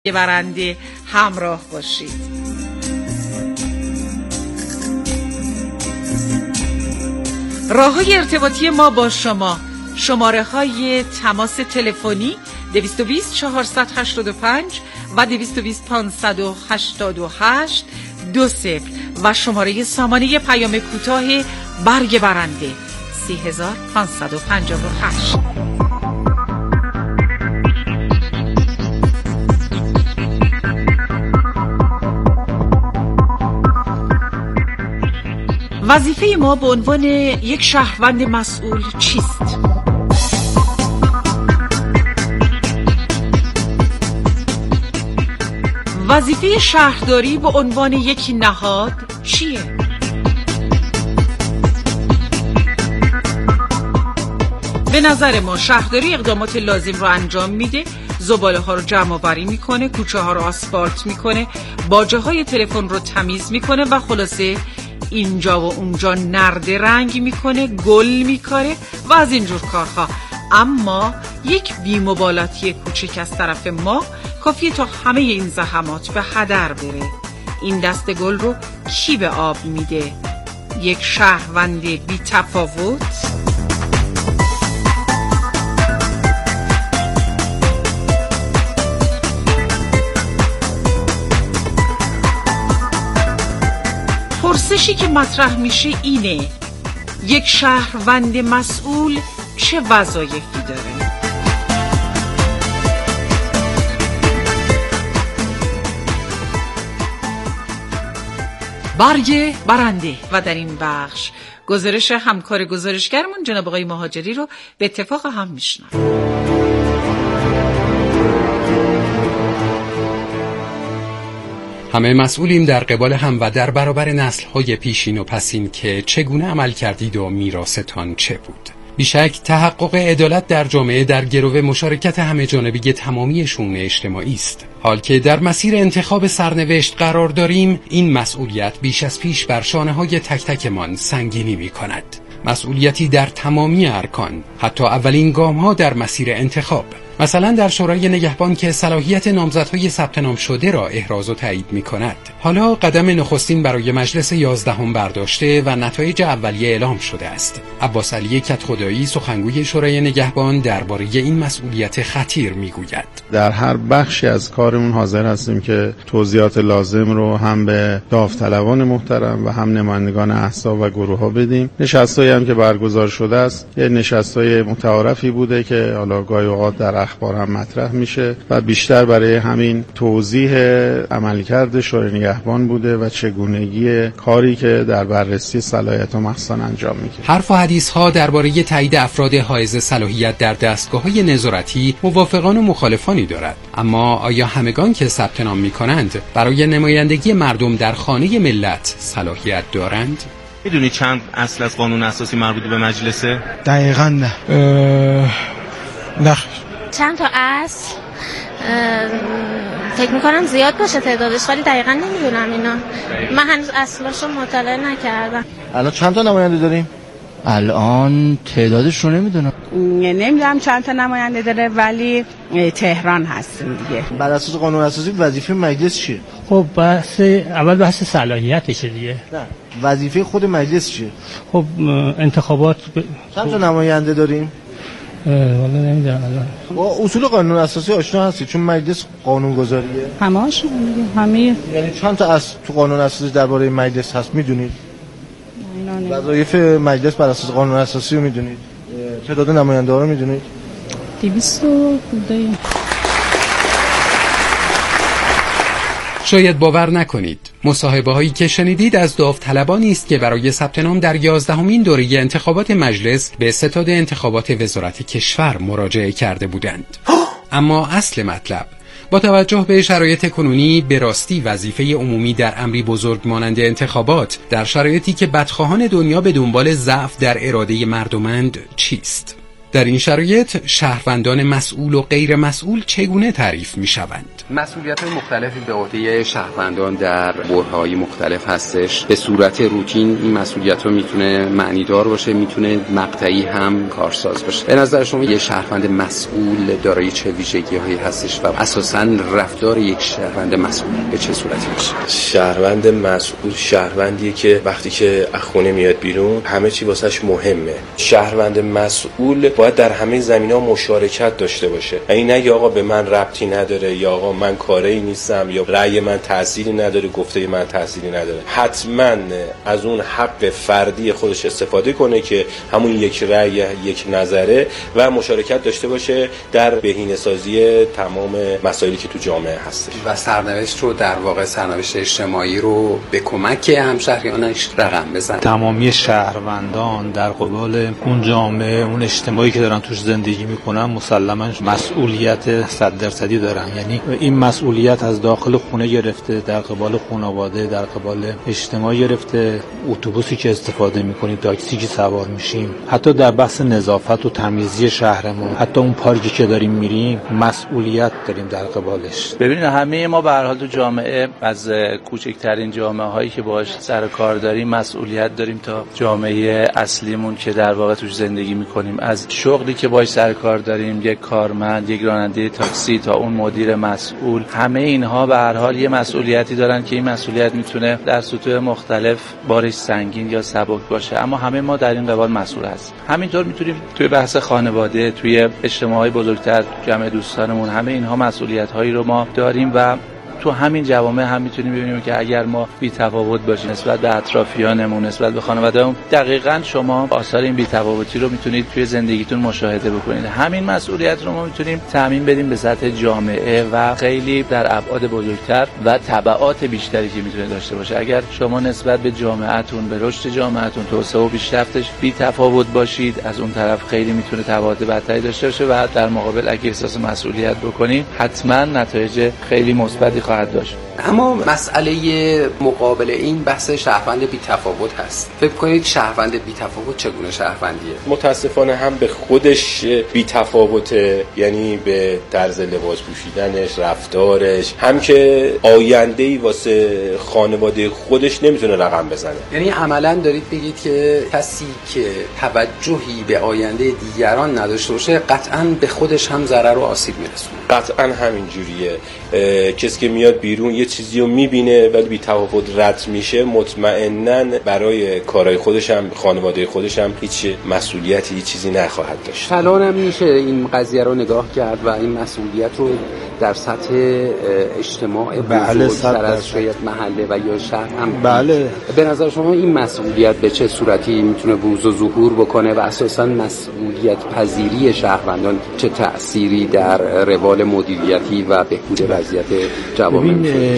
برنده همراه باشید. راه‌های ارتباطی ما با شما: شماره‌های تماس تلفنی 220 485 و 220 588 20 و شماره سامانه پیام کوتاه برگ برنده 3558. وظیفه ما به عنوان یک شهروند مسئول چیست؟ وظیفه شهرداری به عنوان یک نهاد چیه؟ به نظر ما شهرداری اقدامات لازم رو انجام میده، زباله ها رو جمع آوری میکنه، کوچه ها رو آسفالت میکنه، باجه های تلفن رو تمیز میکنه و خلاصه اینجا و اونجا نرده رنگ میکنه، گل میکاره و از اینجور کارها. اما یک بی‌مبالاتی کوچک از طرف ما کافیه تا همه این زحمات به هدر بره. این دست گل رو کی به آب میده؟ یک شهروند بی تفاوت؟ پرسشی که مطرح میشه اینه: یک شهروند مسئول چه وظایفی داره؟ برگ برنده. و در این بخش گزارش همکار گزارشگرمون جناب آقای مهاجری رو به اتفاق هم میشنویم. همه مسئولیم در قبال هم و در برابر نسل‌های پیشین و پسین که چگونه عمل کردید و میراثتان چه بود. بیشک تحقق عدالت در جامعه در گرو مشارکت همه جانبی تمامی شئون اجتماعی است. حال که در مسیر انتخاب سرنوشت قرار داریم، این مسئولیت بیش از پیش بر شانه‌های تک تکمان سنگینی می‌کند. مسئولیتی در تمامی ارکان، حتی اولین گام‌ها در مسیر انتخاب. مثلا در شورای نگهبان که صلاحیت نامزدهای ثبت نام شده را احراز و تایید می‌کند. حالا قدم نخستین برای مجلس 11 برداشته و نتایج اولیه اعلام شده است. عباس علی کدخدایی سخنگوی شورای نگهبان درباره این مسئولیت خطیر می‌گوید: در هر بخشی از کارمون حاضر هستیم که توضیحات لازم رو هم به داوطلبان محترم و هم نمایندگان احزاب و گروه‌ها بدیم. نشستایی هم که برگزار شده است، یه نشستای متعارفی بوده که حالا گاهی اوقات در اخبار هم مطرح میشه و بیشتر برای همین توضیح عملکرد شورای نگهبان بوده و چگونگی کاری که در بررسی صلاحیت و مخصوصاً انجام میگیره. حرف و حدیث ها درباره تایید افراد حائز صلاحیت در دستگاه‌های نظارتی موافقان و مخالفانی دارد. اما آیا همگان که ثبت نام می‌کنند برای نمایندگی مردم در خانه ملت صلاحیت دارند؟ میدونی چند اصل از قانون اساسی مربوط به مجلسه؟ دقیقاً نه. چند تا اصل فکر میکنم زیاد باشه تعدادش، ولی دقیقاً نمیدونم اینا. من هنوز اصلاشو مطالعه نکردم. الان چند تا نماینده داریم؟ الان تعدادش رو نمیدونم. نمیدونم چند تا نماینده داره، ولی تهران هستیم دیگه. بر اساس قانون اساسی وظیفه مجلس چیه؟ خب اول بحث صلاحیتشه دیگه. نه، وظیفه خود مجلس چیه؟ خب انتخابات چند تا نماینده داریم؟ والا نمیدونم الان. با اصول قانون اساسی آشنا هستی؟ چون مجلس قانون گذاریه. همه‌اش همه. یعنی چند تا از تو قانون اساسی درباره مجلس هست میدونید؟ وظایف مجلس بر اساس قانون اساسی رو میدونید؟ تعداد نماینده ها رو میدونید؟ 200 بوده. شاید باور نکنید، مصاحبه هایی که شنیدید از داوطلبانی است که برای ثبت نام در 11مین دوره انتخابات مجلس به ستاد انتخابات وزارت کشور مراجعه کرده بودند. اما اصل مطلب: با توجه به شرایط کنونی به راستی وظیفه عمومی در امری بزرگ مانند انتخابات در شرایطی که بدخواهان دنیا به دنبال ضعف در اراده مردمند چیست؟ در این شرایط شهروندان مسئول و غیر مسئول چگونه تعریف می‌شوند؟ مسئولیت‌های مختلفی به عهده شهروندان در برهه‌های مختلف هستش. به صورت روتین این مسئولیت‌ها میتونه معنیدار باشه، میتونه مقطعی هم کارساز باشه. به نظر شما یه شهروند مسئول دارای چه ویژگی‌هایی هستش و اساساً رفتار یک شهروند مسئول به چه صورتی باشه؟ شهروند مسئول شهروندیه که وقتی که از خونه میاد بیرون همه چی واسش مهمه. شهروند مسئول باید در همه زمینه‌ها مشارکت داشته باشه. این نه آقا به من ربطی نداره یا آقا من کاری نیستم یا رأی من تأثیری نداره، گفته من تأثیری نداره. حتما از اون حق فردی خودش استفاده کنه که همون یک رأی، یک نظره و مشارکت داشته باشه در بهینه‌سازی تمام مسائلی که تو جامعه هستش. و سرنوشت رو در واقع سرنوشت اجتماعی رو به کمک همشهریانش رقم بزنه. تمامی شهروندان در قبال اون جامعه، اون اجتماعی که دارن توش زندگی میکنن مسلماً مسئولیت 100% دارن. یعنی این مسئولیت از داخل خونه گرفته، در قبال خانواده، در قبال اجتماع گرفته، اتوبوسی که استفاده میکنیم، تاکسی که سوار میشیم، حتی در بحث نظافت و تمیزی شهرمون، حتی اون پارکی که داریم میریم مسئولیت داریم در قبالش. ببینید همه ما به هر حال تو جامعه از کوچکترین جامعه هایی که باهاش سر کار داریم مسئولیت داریم تا جامعه اصلیمون که در واقع توش زندگی میکنیم. از شغلی که باهاش سر کار داریم، یک کارمند، یک راننده تاکسی تا اون مدیر مسئول، همه اینها به هر حال یه مسئولیتی دارن که این مسئولیت میتونه در سطوح مختلف بارش سنگین یا سبک باشه، اما همه ما در این قبال مسئول هستیم. همینطور میتونیم توی بحث خانواده، توی اجتماعات بزرگتر، جمع دوستانمون، همه اینها مسئولیت‌هایی رو ما داریم و تو همین جوامع هم میتونیم ببینیم که اگر ما بی‌تفاوت باشیم نسبت به اطرافیانمون، نسبت به خانواده‌مون، دقیقاً شما آثار این بی‌تفاوتی رو میتونید توی زندگیتون مشاهده بکنید. همین مسئولیت رو ما میتونیم تضمین بدیم به سطح جامعه و خیلی در ابعاد بزرگتر و تبعات بیشتری که میتونه داشته باشه. اگر شما نسبت به جامعهتون، به رشد جامعهتون، توسعه و پیشرفتش بی‌تفاوت باشید، از اون طرف خیلی میتونه تبعات بدتری داشته باشه و در مقابل اگه احساس مسئولیت بکنید حتما نتایج خیلی مثبتی خواهد داشت. اما مسئله مقابل این بحث شهروند بی‌تفاوت هست. فکر کنید شهروند بی‌تفاوت چگونه شهروندیه؟ متاسفانه هم به خودش بی‌تفاوته، یعنی به طرز لباس پوشیدنش، رفتارش، هم که آینده‌ای واسه خانواده خودش نمیتونه رقم بزنه. یعنی عملاً دارید بگید که کسی که توجهی به آینده دیگران نداشته باشه قطعاً به خودش هم ضرر و آسیب میرسونه. قطعاً همین جوریه. کسی که میاد بیرون یه چیزی رو میبینه ولی بی تفاوت رد میشه، مطمئناً برای کارهای خودش هم، خانواده خودش هم هیچ مسئولیتی، هیچ چیزی نخواهد داشت. الان هم میشه این قضیه رو نگاه کرد و این مسئولیت رو در سطح اجتماع بزرگتر از شاید محله و یا شهر هم بله. به نظر شما این مسئولیت به چه صورتی میتونه بروز و ظهور بکنه و اساساً مسئولیت پذیری شهروندان چه تأثیری در روال مدیریتی و بهبود وضعیت جوامع؟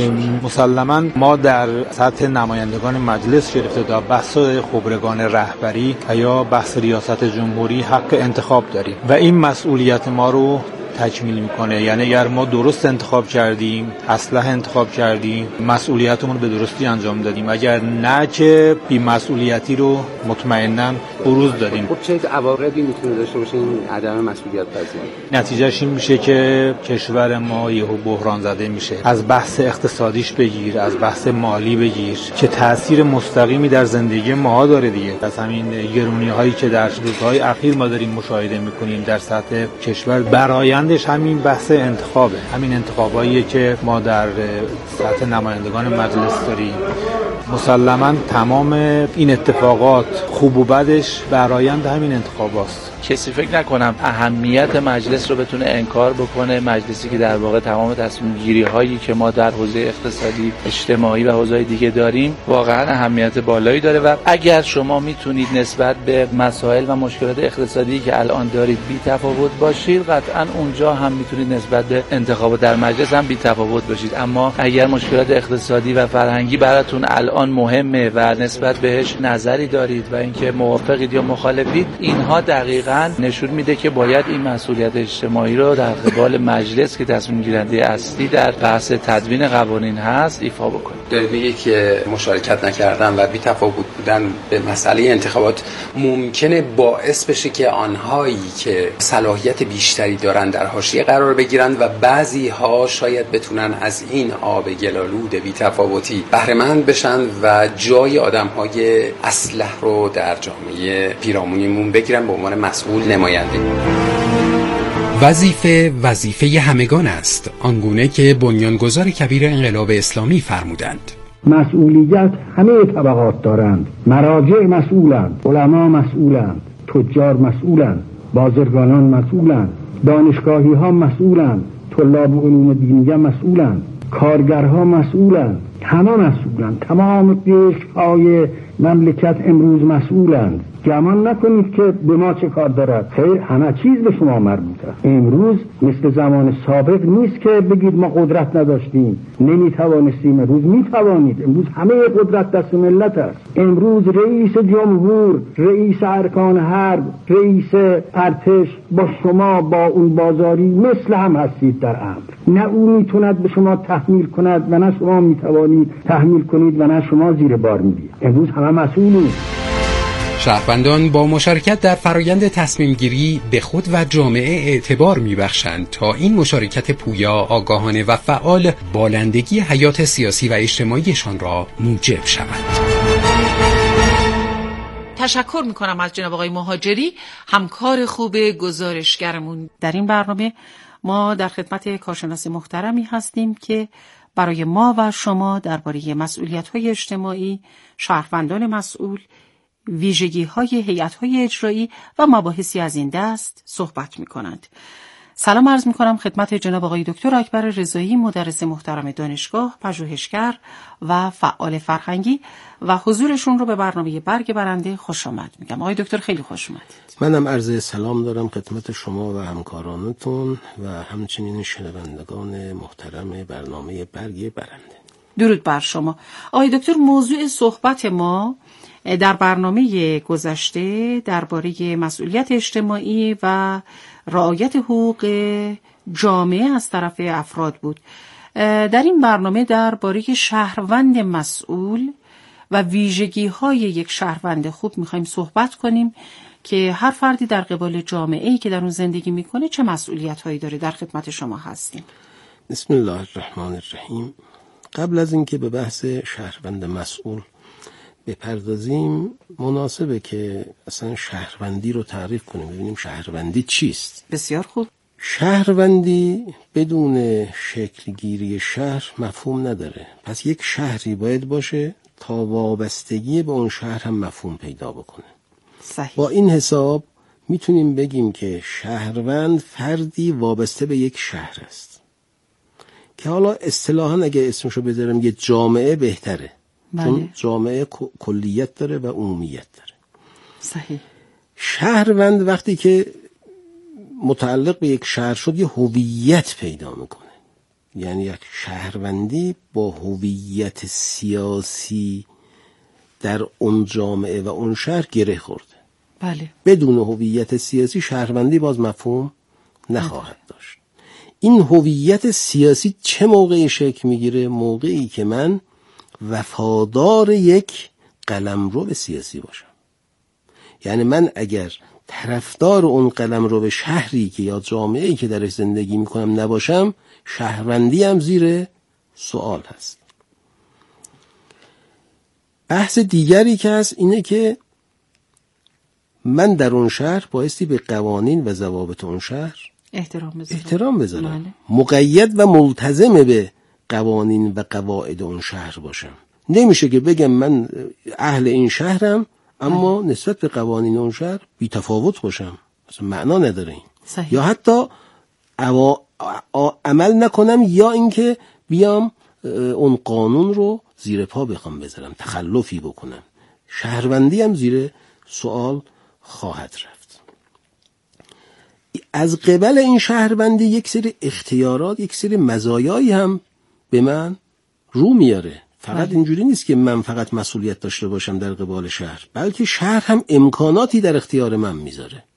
مسلماً ما در سطح نمایندگان مجلس گرفته تا بحث خبرگان رهبری یا بحث ریاست جمهوری حق انتخاب داریم و این مسئولیت ما رو تکمیل میکنه. یعنی اگر ما درست انتخاب کردیم، اصلاح انتخاب کردیم، مسئولیتمون به درستی انجام دادیم، اگر نه که بی‌مسئولیتی رو مطمئناً بروز دادیم. خب چه عواقبی میتونه داشته باشه این عدم مسئولیت پذیری؟ نتیجهش این میشه که کشور ما یهو بحران زده میشه. از بحث اقتصادیش بگیر، از بحث مالی بگیر که تأثیر مستقیمی در زندگی ما داره دیگه. از همین گرونی‌هایی که در روزهای اخیر ما داریم مشاهده میکنیم در سطح کشور، برای همین بحث انتخابه، همین انتخاباییه که ما در سطح نمایندگان مجلس داریم. مسلماً تمام این اتفاقات خوب و بدش برآیند همین انتخاباست. کسی فکر نکنم اهمیت مجلس رو بتونه انکار بکنه. مجلسی که در واقع تمام تصمیم گیری هایی که ما در حوزه اقتصادی، اجتماعی و حوزه‌های دیگه داریم واقعا اهمیت بالایی داره و اگر شما میتونید نسبت به مسائل و مشکلات اقتصادی که الان دارید بی تفاوت باشید، قطعا اونجا هم میتونید نسبت به انتخابات در مجلس هم بی تفاوت باشید. اما اگر مشکلات اقتصادی و فرهنگی براتون الان مهمه و نسبت بهش نظری دارید و اینکه موافقید یا مخالفید، اینها دقیقاً دقیقاً نشون میده که باید این مسئولیت اجتماعی رو در قبال مجلس که تصمیم گیرنده اصلی در بحث تدوین قوانین هست ایفا بکنه. دارید میگه که مشارکت نکردن و بی‌تفاوت بودن به مسئله انتخابات ممکنه باعث بشه که آنهایی که صلاحیت بیشتری دارن در حاشیه قرار بگیرن و بعضی ها شاید بتونن از این آب گلالود بی‌تفاوتی بهره مند بشن و جای آدم‌های اصلح رو در جامعه پیرامونیمون بگیرن به عنوان مسئول نماینده. وظیفه همگان است، آنگونه که بنیانگذار کبیر انقلاب اسلامی فرمودند. مسئولیت همه طبقات دارند. مراجع مسئولند، علما مسئولند، تجار مسئولند، بازرگانان مسئولند، دانشگاهی ها مسئولند، طلاب علوم دینیه مسئولند، کارگرها مسئولند، همه مسئولند. تمام قشرهای مملکت امروز مسئولند. گمان نکنید که به ما چه کار دارد. خیر، همه چیز به شما مربوط است. امروز مثل زمان سابق نیست که بگید ما قدرت نداشتیم، نمیتوانستیم. امروز میتوانید. امروز همه قدرت دست ملت است. امروز رئیس جمهور، رئیس ارکان حرب، رئیس ارتش با شما با اون بازاری مثل هم هستید در امر. نه او میتوند به شما تحمیل کند و نه شما میتوانید تحمیل کنید و نه شما زیر بار میدید. امروز همه مسئولید. شهروندان با مشارکت در فرایند تصمیم گیری به خود و جامعه اعتبار میبخشند تا این مشارکت پویا، آگاهانه و فعال بالندگی حیات سیاسی و اجتماعیشان را موجب شود. تشکر میکنم از جناب آقای مهاجری، همکار خوب گزارشگرمون. در این برنامه ما در خدمت کارشناس محترمی هستیم که برای ما و شما درباره مسئولیت‌های اجتماعی، شهروندان مسئول، ویژگی‌های هیئت‌های اجرایی و مباحثی از این دست صحبت می‌کنند. سلام عرض می‌کنم خدمت جناب آقای دکتر اکبر رضایی، مدرس محترم دانشگاه، پژوهشگر و فعال فرهنگی و حضورشون رو به برنامه برگ برنده خوش آمد میگم. آقای دکتر خیلی خوش اومدید. منم عرض سلام دارم خدمت شما و همکارانتون و همچنین شنوندگان محترم برنامه برگ برنده. درود بر شما. آقای دکتر، موضوع صحبت ما در برنامه گذشته درباره مسئولیت اجتماعی و رعایت حقوق جامعه از طرف افراد بود. در این برنامه درباره شهروند مسئول و ویژگی‌های یک شهروند خوب می‌خوایم صحبت کنیم که هر فردی در قبال جامعه‌ای که در اون زندگی می‌کنه چه مسئولیت‌هایی داره. در خدمت شما هستیم. بسم الله الرحمن الرحیم. قبل از اینکه به بحث شهروند مسئول بپردازیم، مناسبه که اصلا شهروندی رو تعریف کنیم، ببینیم شهروندی چیست. بسیار خوب. شهروندی بدون شکلگیری شهر مفهوم نداره. پس یک شهری باید باشه تا وابستگی به اون شهر هم مفهوم پیدا بکنه. صحیح. با این حساب میتونیم بگیم که شهروند فردی وابسته به یک شهر است که حالا اصطلاحاً اگه اسمشو بذارم یه جامعه بهتره. بله. چون جامعه کلیت داره و عمومیت داره. صحیح. شهروند وقتی که متعلق به یک شهر شد یه هویت پیدا میکنه. یعنی یک شهروندی با هویت سیاسی در اون جامعه و اون شهر گره خورده. بله. بدون هویت سیاسی شهروندی باز مفهوم نخواهد داشت. این هویت سیاسی چه موقعی شکل میگیره؟ موقعی که من وفادار یک قلمرو سیاسی باشم. یعنی من اگر طرفدار اون قلمرو به شهری که یا جامعه‌ای که درش زندگی میکنم نباشم، شهروندی هم زیر سوال هست. بحث دیگری که هست اینه که من در اون شهر بایستی به قوانین و ضوابط اون شهر احترام بذارم. مقید و ملتزم به قوانین و قواعد اون شهر باشم. نمیشه که بگم من اهل این شهرم اما نسبت به قوانین اون شهر بی تفاوت باشم. اصلا معنا نداره این. صحیح. یا حتی عمل نکنم یا اینکه بیام اون قانون رو زیر پا بخوام بذارم، تخلفی بکنم. شهروندی هم زیر سوال خواهد رفت. از قبل این شهروندی یک سری اختیارات، یک سری مزایایی هم به من رو میاره. فقط اینجوری نیست که من فقط مسئولیت داشته باشم در قبال شهر، بلکه شهر هم امکاناتی در اختیار من میذاره.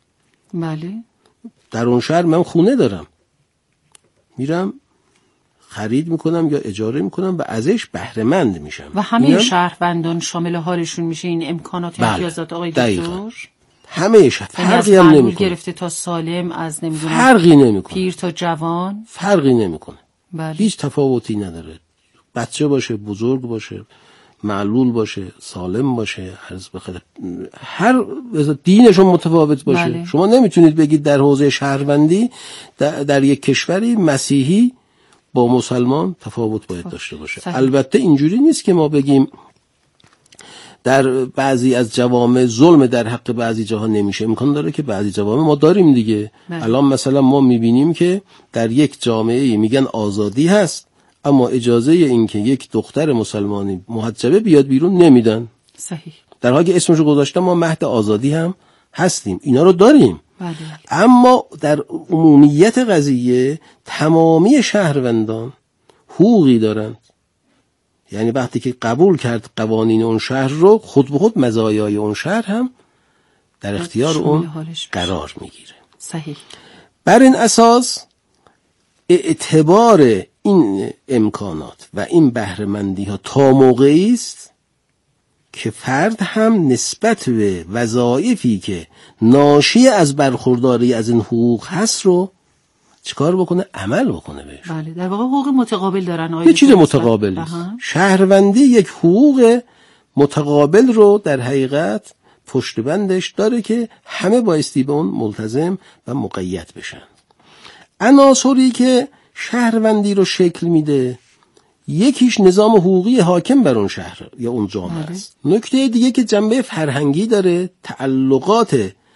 بله. در اون شهر من خونه دارم، میرم خرید میکنم یا اجاره میکنم و ازش بهره مند میشم و همه شهروندان شامل حالشون میشه این امکانات و امتیازات آقای دکتر؟ همه فرقی هم نمیکنه. گرفته تا سالم، از نمیدونم فرقی نمیکنه، پیر تا جوان فرقی نمیکنه. بله. هیچ تفاوتی نداره، بچه باشه، بزرگ باشه، معلول باشه، سالم باشه، هر دینشون متفاوت باشه. بله. شما نمیتونید بگید در حوزه شهروندی در یک کشوری مسیحی با مسلمان تفاوت باید داشته باشه. صحیح. البته اینجوری نیست که ما بگیم در بعضی از جوامع ظلم در حق بعضی جاها نمیشه. امکان داره که بعضی جوامع ما داریم دیگه. الان مثلا ما میبینیم که در یک جامعه میگن آزادی هست، اما اجازه این که یک دختر مسلمانی محجبه بیاد بیرون نمیدن. صحیح. در حالی که اسمشو گذاشتم ما مهد آزادی هم هستیم، اینا رو داریم. بله. اما در عمومیت قضیه تمامی شهروندان حقوقی دارند. یعنی وقتی که قبول کرد قوانین اون شهر رو، خود به خود مزایای اون شهر هم در اختیار اون قرار میگیره. صحیح. بر این اساس اعتبار این امکانات و این بهره‌مندی ها تا موقعی است که فرد هم نسبت به وظایفی که ناشی از برخورداری از این حقوق هست رو چیکار بکنه؟ عمل بکنه بهش. بله، در واقع حقوق متقابل دارن. یه چیز متقابل است. شهروندی یک حقوق متقابل رو در حقیقت پشت بندش داره که همه بایستی به اون ملتزم و مقید بشن. عناصری که شهروندی رو شکل میده، یکیش نظام حقوقی حاکم بر اون شهر یا اون جامعه است. نکته دیگه که جنبه فرهنگی داره، تعلقات،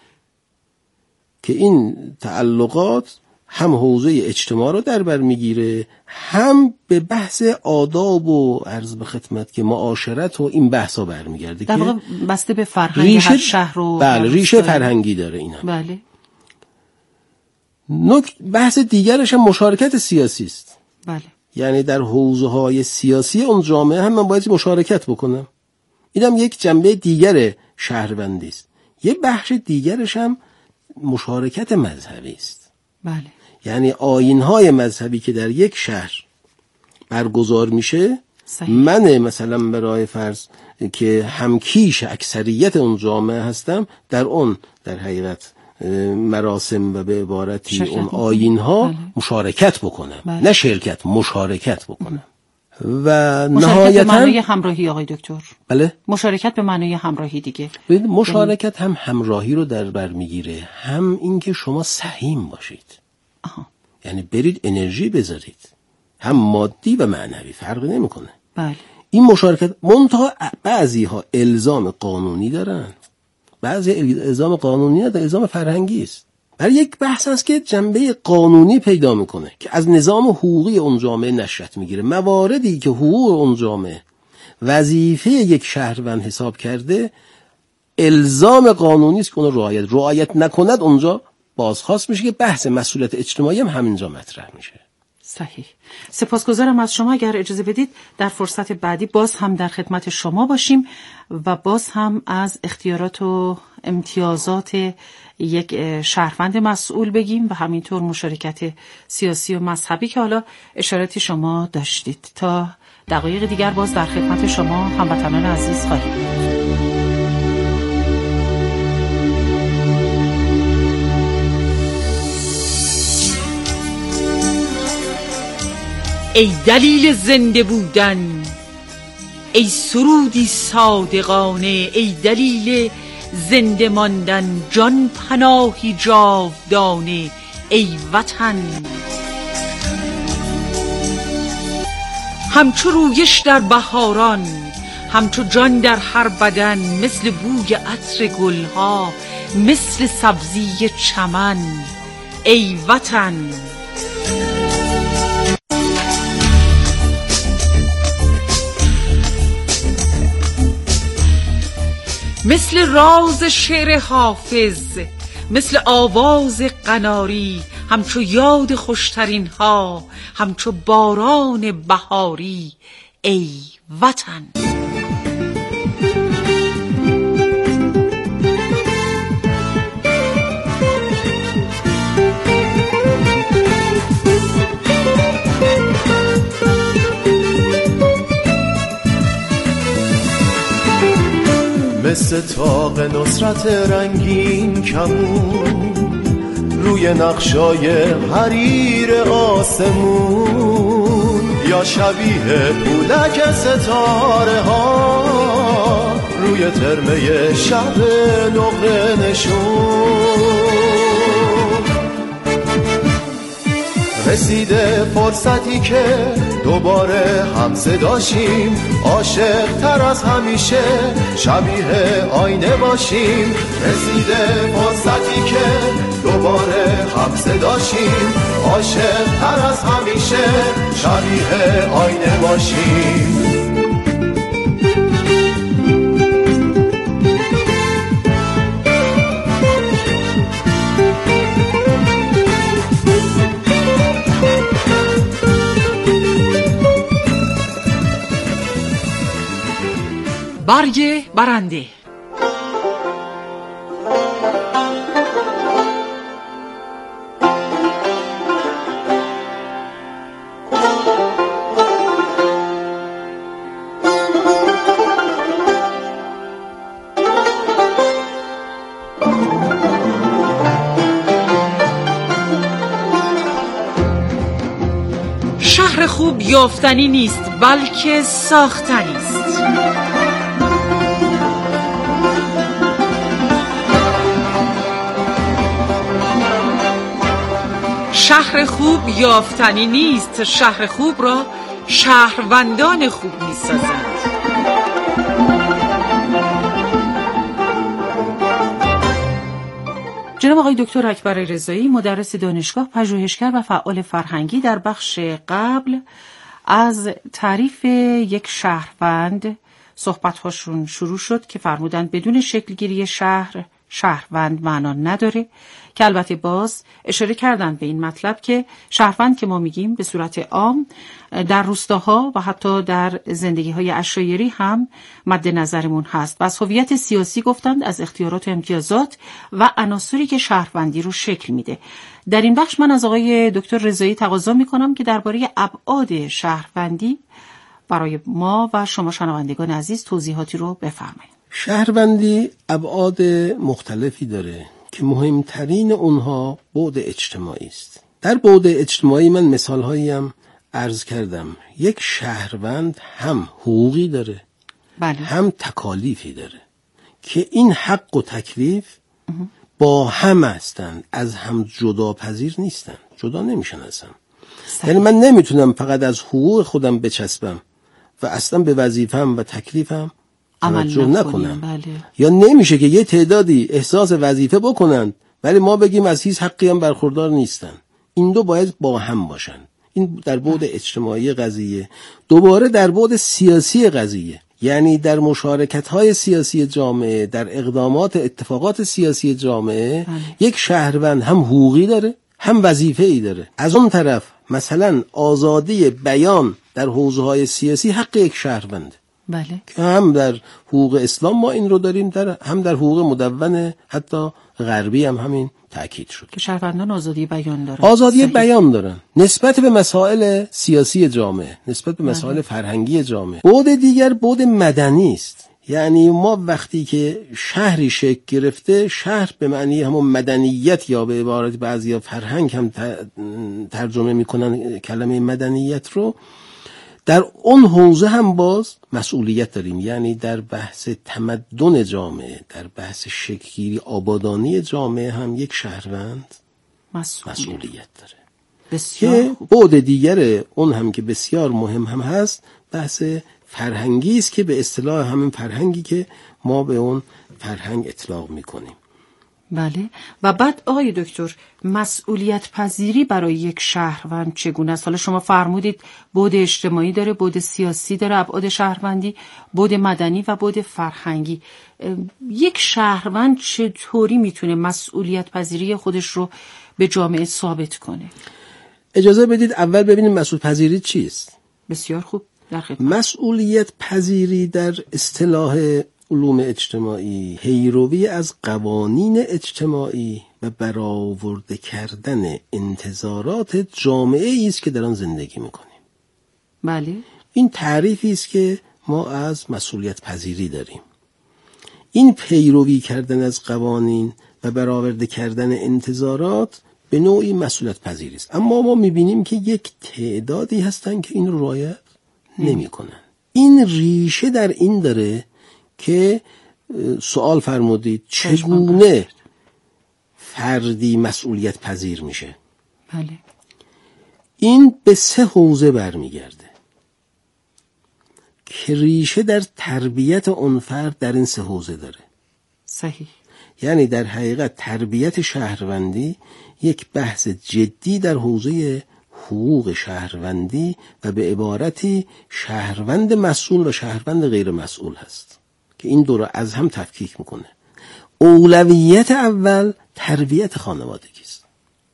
که این تعلقات هم حوزه اجتماع رو در بر میگیره، هم به بحث آداب و عرض به خدمت که معاشرت و این بحثا برمیگرده در واقع که بسته به فرهنگ هر شهر رو. بله، ریشه فرهنگی داره اینا. بله. بحث دیگرش هم مشارکت سیاسی است. بله. یعنی در حوزه‌های سیاسی اون جامعه هم من باید مشارکت بکنم. اینم یک جنبه دیگر شهروندی است. یه بخش دیگرش هم مشارکت مذهبی است. بله. یعنی آیین‌های مذهبی که در یک شهر برگزار میشه، صحیح. من مثلا برای فرض که همکیش اکثریت اون جامعه هستم، در اون در حقیقت مراسم و به عبارتی اون آیین‌ها بله. مشارکت بکنم. بله. نه شرکت، مشارکت بکنم. و مشارکت به معنای همراهی آقای دکتر. بله، مشارکت به معنای همراهی دیگه. مشارکت هم همراهی رو در بر میگیره، هم اینکه شما سهیم باشید. یعنی برید انرژی بذارید، هم مادی و معنوی، فرقی نمیکنه. بله. این مشارکت منتها بعضی ها الزام قانونی دارند، بعضی الزام قانونی ندارند، الزام فرهنگی است. برای یک بحث است که جنبه قانونی پیدا میکنه که از نظام حقوقی اون جامعه نشأت میگیره. مواردی که حقوق اون جامعه وظیفه یک شهروند حساب کرده، الزام قانونی است که اون رعایت نکند اونجا بازخواست میشه، که بحث مسئولیت اجتماعی هم همینجا مطرح میشه. صحیح. سپاسگزارم از شما. اگر اجازه بدید در فرصت بعدی باز هم در خدمت شما باشیم و باز هم از اختیارات و امتیازات یک شهروند مسئول بگیم و همینطور مشارکت سیاسی و مذهبی که حالا اشاراتی شما داشتید. تا دقایق دیگر باز در خدمت شما هموطنان عزیز خواهیم بود. ای دلیل زنده بودن، ای سرودی صادقانه، ای دلیل زنده ماندن، جان پناهی جاودانه، ای وطن. همچو رویش در بهاران، همچو جان در هر بدن، مثل بوی عطر گلها، مثل سبزی چمن، ای وطن. مثل راز شعر حافظ، مثل آواز قناری، همچو یاد خوشترین ها، همچو باران بهاری، ای وطن. قصه تاق نصرت رنگین کمون روی نقشای حریر آسمون، یا شبیه پولک ستاره ها روی ترمه شب نقره نشون. رسیده فرصتی که دوباره هم صداشیم، عاشق تر از همیشه شبیه آینه باشیم. رسیده فرصتی که دوباره هم صداشیم، عاشق تر از همیشه شبیه آینه باشیم. برگ برنده. شهر خوب یافتنی نیست بلکه ساختنی است. شهر خوب یافتنی نیست، شهر خوب را شهروندان خوب می‌سازند. جناب آقای دکتر اکبر رضایی، مدرس دانشگاه، پژوهشگر و فعال فرهنگی، در بخش قبل از تعریف یک شهروند صحبت‌هاشون شروع شد که فرمودند بدون شکلگیری شهروند معنا نداره، که البته باز اشاره کردن به این مطلب که شهروند که ما میگیم به صورت عام در روستاها و حتی در زندگی‌های عشایری هم مد نظرمون هست. و از هویت سیاسی گفتند، از اختیارات و امتیازات و عناصری که شهروندی رو شکل میده. در این بخش من از آقای دکتر رضایی تقاضا میکنم که درباره ابعاد شهروندی برای ما و شما شنوندگان عزیز توضیحاتی رو بفرمایید. شهروندی ابعاد مختلفی داره که مهمترین اونها بعد اجتماعی است. در بعد اجتماعی من مثالهایی هم عرض کردم. یک شهروند هم حقوقی داره، بله، هم تکالیفی داره که این حق و تکلیف با هم هستند، از هم جدا پذیر نیستن، جدا نمیشن اصلا. یعنی من نمیتونم فقط از حقوق خودم بچسبم و اصلا به وظیفه‌ام و تکلیفم توجه نکنم. بله. یا نمیشه که یه تعدادی احساس وظیفه بکنن ولی ما بگیم از هیچ حقی هم برخوردار نیستن. این دو باید با هم باشن. این در بعد اجتماعی قضیه. دوباره در بعد سیاسی قضیه، یعنی در مشارکت‌های سیاسی جامعه، در اقدامات اتفاقات سیاسی جامعه، یک شهروند هم حقوقی داره هم وظیفه‌ای داره. از اون طرف مثلا آزادی بیان در حوزه‌های سیاسی حق یک شهروند، بله، که هم در حقوق اسلام ما این رو داریم، هم در حقوق مدون حتی غربی هم همین تأکید شد که شهروندان آزادی بیان دارن. آزادی بیان دارن نسبت به مسائل سیاسی جامعه، نسبت به مسائل فرهنگی جامعه. بعد دیگر بعد مدنی است. یعنی ما وقتی که شهری شکل گرفته، شهر به معنی همون مدنیت یا به عبارت بعضیا فرهنگ هم ترجمه میکنن کلمه مدنیت رو، در اون حوزه هم باز مسئولیت داریم. یعنی در بحث تمدن جامعه، در بحث شکل‌گیری آبادانی جامعه هم یک شهروند مسئولیت داره. که بعد دیگر اون هم که بسیار مهم هم هست، بحث فرهنگی است که به اصطلاح همین فرهنگی که ما به اون فرهنگ اطلاق میکنیم. بله. و بعد آقای دکتر، مسئولیت پذیری برای یک شهروند چگونه است؟ حالا شما فرمودید بعد اجتماعی داره، بعد سیاسی داره، ابعاد شهروندی، بعد مدنی و بعد فرهنگی. یک شهروند چطوری میتونه مسئولیت پذیری خودش رو به جامعه ثابت کنه؟ اجازه بدید اول ببینیم مسئولیت پذیری چیست. بسیار خوب، در خدمت. مسئولیت پذیری در اصطلاح علوم اجتماعی پیروی از قوانین اجتماعی و برآورده کردن انتظارات جامعه است که در آن زندگی میکنیم. بله. این تعریفی است که ما از مسئولیت پذیری داریم. این پیروی کردن از قوانین و برآورده کردن انتظارات به نوعی مسئولیت پذیری است. اما ما میبینیم که یک تعدادی هستن که این رو رعایت نمیکنن. این ریشه در این داره که سوال فرمودید چگونه فردی مسئولیت پذیر میشه. بله. این به 3 حوزه برمیگرده که ریشه در تربیت اون فرد در این 3 حوزه داره. صحیح. یعنی در حقیقت تربیت شهروندی یک بحث جدی در حوزه حقوق شهروندی و به عبارتی شهروند مسئول و شهروند غیر مسئول هست که این دو را از هم تفکیک میکنه. اولویت اول تربیت خانوادگی است.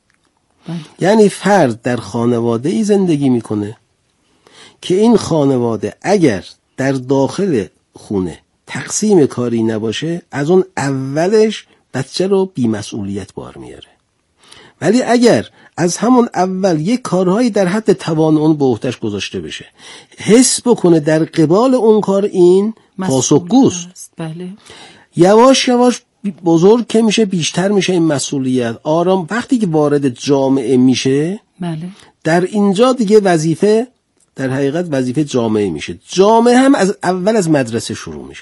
یعنی فرد در خانواده ای زندگی میکنه که این خانواده اگر در داخل خونه تقسیم کاری نباشه از اون اولش بچه رو بی‌مسئولیت بار میاره، ولی اگر از همون اول یک کارهایی در حد توان اون به عهده‌اش گذاشته بشه، حس بکنه در قبال اون کار این پاسخگوست، بله، یواش یواش بزرگ که میشه بیشتر میشه این مسئولیت. آرام وقتی که وارد جامعه میشه، بله، در اینجا دیگه وظیفه در حقیقت وظیفه جامعه میشه. جامعه هم از اول از مدرسه شروع میشه.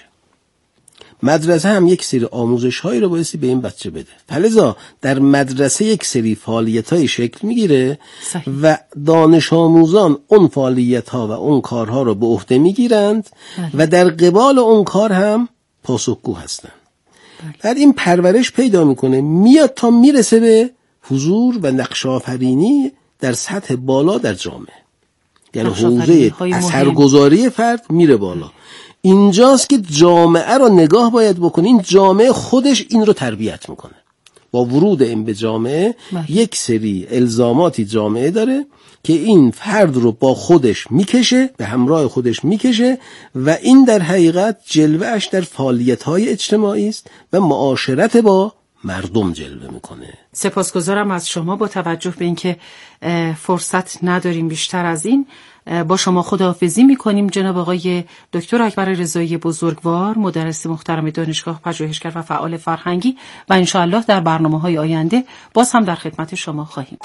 مدرسه هم یک سری آموزش هایی رو بایستی به این بچه بده. فلذا در مدرسه یک سری فعالیت های شکل میگیره و دانش آموزان اون فعالیت ها و اون کارها رو به عهده میگیرند و در قبال اون کار هم پاسخگو هستند. بعد این پرورش پیدا میکنه، میاد تا میرسه به حضور و نقش آفرینی در سطح بالا در جامعه. یعنی حوزه اثرگذاری فرد میره بالا. اینجاست که جامعه رو نگاه باید بکنه. این جامعه خودش این رو تربیت میکنه. با ورود این به جامعه یک سری الزاماتی جامعه داره که این فرد رو با خودش میکشه، به همراه خودش میکشه و این در حقیقت جلوهش در فعالیت‌های اجتماعی است و معاشرت با مردم جلوه میکنه. سپاسگزارم از شما. با توجه به اینکه فرصت نداریم بیشتر از این، با شما خداحافظی میکنیم. جناب آقای دکتر اکبر رضایی بزرگوار، مدرس محترم دانشگاه پژوهشگر و فعال فرهنگی، و انشاءالله در برنامه‌های آینده باز هم در خدمت شما خواهیم.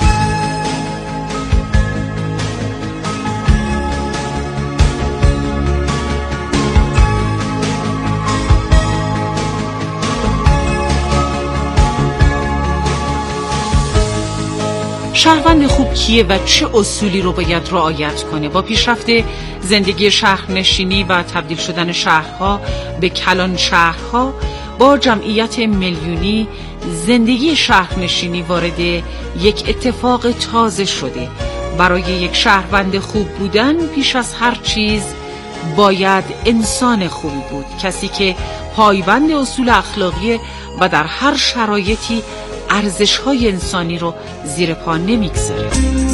شهروند خوب کیه و چه اصولی رو باید رعایت کنه؟ با پیشرفت زندگی شهرنشینی و تبدیل شدن شهرها به کلان شهرها، با جمعیت میلیونی، زندگی شهرنشینی وارد یک اتفاق تازه شده. برای یک شهروند خوب بودن پیش از هر چیز باید انسان خوبی بود، کسی که پایبند اصول اخلاقی و در هر شرایطی ارزش‌های انسانی رو زیر پا نمیگذاره.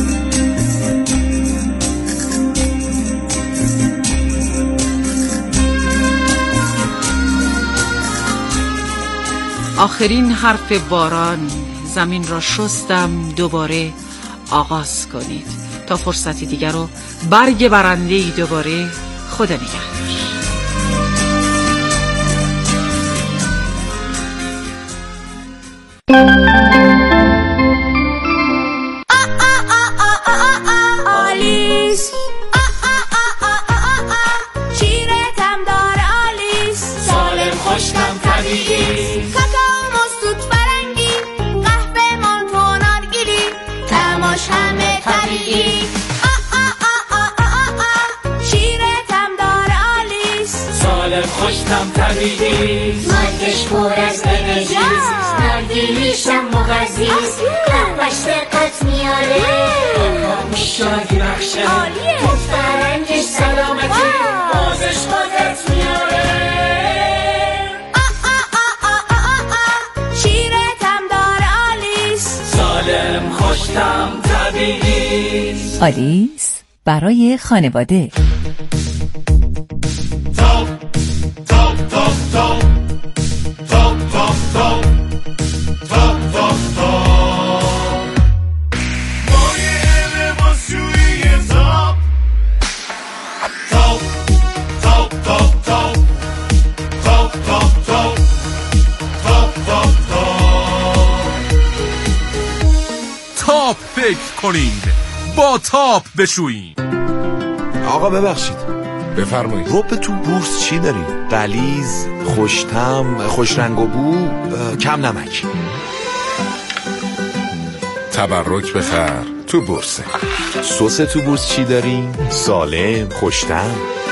آخرین حرف باران، زمین را شستم، دوباره آغاز کنید. تا فرصتی دیگر رو برگ برنده‌ای دوباره. خدا نگهدار. آلیس شیرتم داره آلیس، سالم خوشتم طبیعی، کاکائو مستوت فرنگی، قهوه مانتو نارگیلی، تماش همه طبیعی. شیرتم داره آلیس، سالم خوشتم طبیعی، مالگش پر از انرژی، نارگیلیشم مغذیز، قهوهش دقت میاره، شادی بخشه، توت فرنگش سلامتی، بازش بازت میاره. شیرتم داره آلیس، سالم خوشتم طبیعی. آلیس برای خانواده. تاپ تاپ تاپ تاپ تاپ تاپ تاپ تاپ تاپ تاپ. Top, top, top, top, top, top, top. فکر کنید، با تاپ بشوییم. آقا ببخشید، بفرمایید. رب تو بورس چی داری؟ غلیظ، خوش‌طعم، خوش رنگ و بو، کم نمک. تبرک بخر تو بورس. سس تو بورس چی داریم؟ سالم، خوش‌طعم.